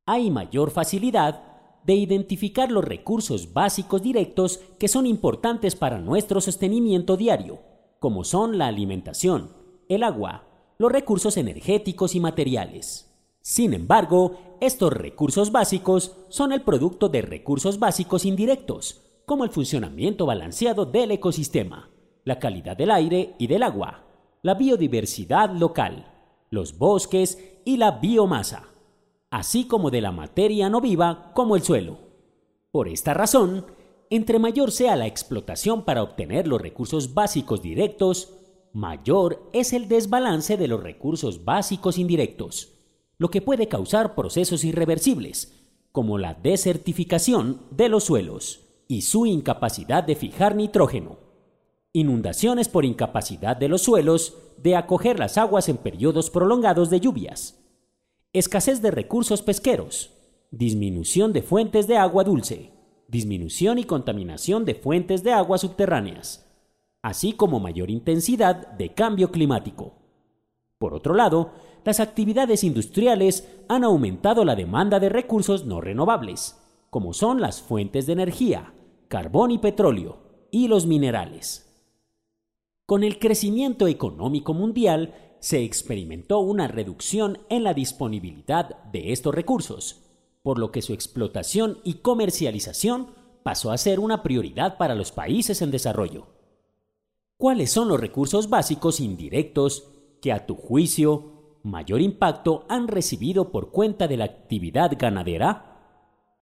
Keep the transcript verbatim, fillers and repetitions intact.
hay mayor facilidad de identificar los recursos básicos directos que son importantes para nuestro sostenimiento diario, como son la alimentación, el agua, los recursos energéticos y materiales. Sin embargo, estos recursos básicos son el producto de recursos básicos indirectos, como el funcionamiento balanceado del ecosistema, la calidad del aire y del agua, la biodiversidad local, los bosques y la biomasa, así como de la materia no viva como el suelo. Por esta razón, entre mayor sea la explotación para obtener los recursos básicos directos, mayor es el desbalance de los recursos básicos indirectos, lo que puede causar procesos irreversibles, como la desertificación de los suelos y su incapacidad de fijar nitrógeno, inundaciones por incapacidad de los suelos de acoger las aguas en periodos prolongados de lluvias, escasez de recursos pesqueros, disminución de fuentes de agua dulce, disminución y contaminación de fuentes de agua subterráneas, así como mayor intensidad de cambio climático. Por otro lado, las actividades industriales han aumentado la demanda de recursos no renovables, como son las fuentes de energía, carbón y petróleo, y los minerales. Con el crecimiento económico mundial, se experimentó una reducción en la disponibilidad de estos recursos, por lo que su explotación y comercialización pasó a ser una prioridad para los países en desarrollo. ¿Cuáles son los recursos básicos indirectos que, a tu juicio, mayor impacto han recibido por cuenta de la actividad ganadera?